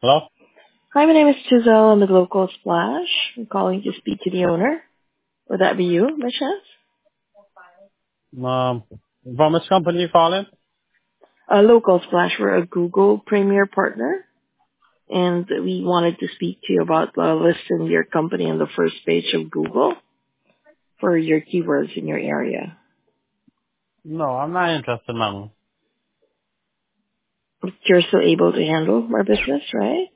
Hello? Hi, my name is Giselle. I'm with Local Splash. I'm calling to speak to the owner. Would that be you, by chance? From which company you calling? Local Splash, we're a Google Premier partner, and we wanted to speak to you about listing your company on the first page of Google for your keywords in your area. No, I'm not interested, ma'am. But you're still able to handle our business, right?